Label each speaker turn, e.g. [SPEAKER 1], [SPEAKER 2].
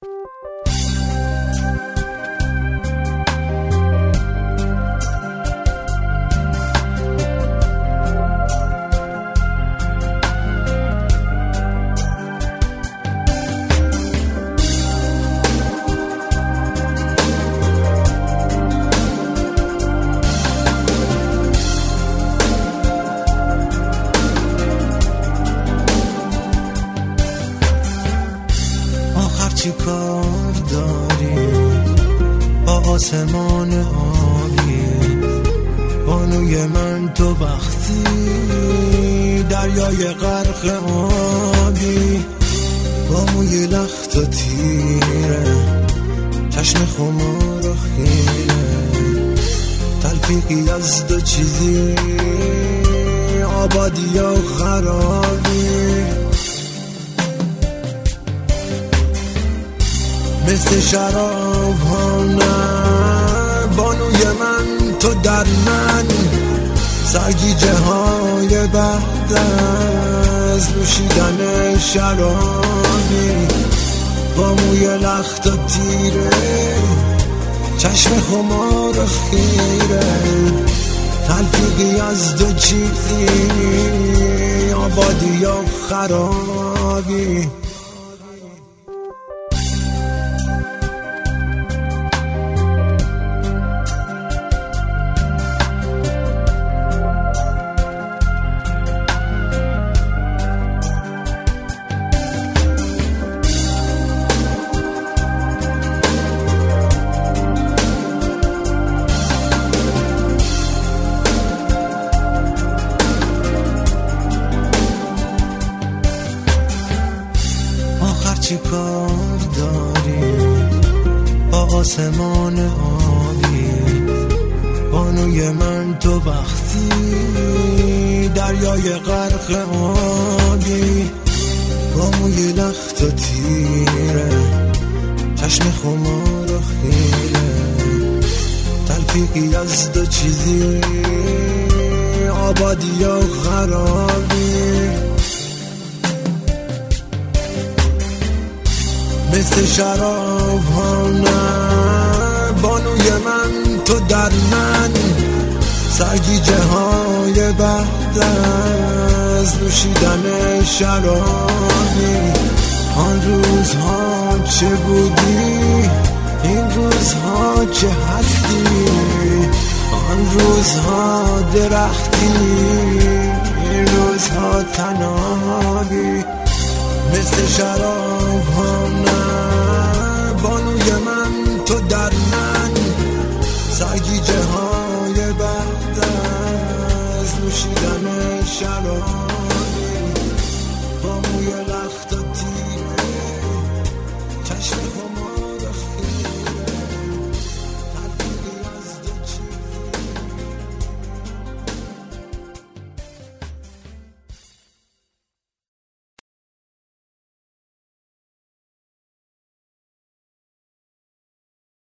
[SPEAKER 1] چی کار داری با آسمان آبی؟ بانوی من تو وقتی دریای غرق آبی، با موی لخت و تیره، چشم خمار و خیره، تلفیقی از دو چیزی، آبادی و خرابی. مثل شراب ها نه بانوی من تو در من، سرگیجه های بعد از نوشیدن شرابی، با موی لخت و تیره، چشم خمار و خیره، تلفیقی از دو چیزی، آبادی و خرابی. چی کار داری با آسمان آبی؟ بانوی من تو وقتی دریای غرق آبی، با موی لخت و تیره، چشم خمار و خیره، تلفیقی از دو چیزی، آبادی و خرابی. مثل شراب ها نه بانوی من تو در من، سرگیجه های بعد از نوشیدن شرابی. آن روزها چه بودی، این روزها چه هستی، آن روزها درختی، این روزها تنابی. مثل شراب ها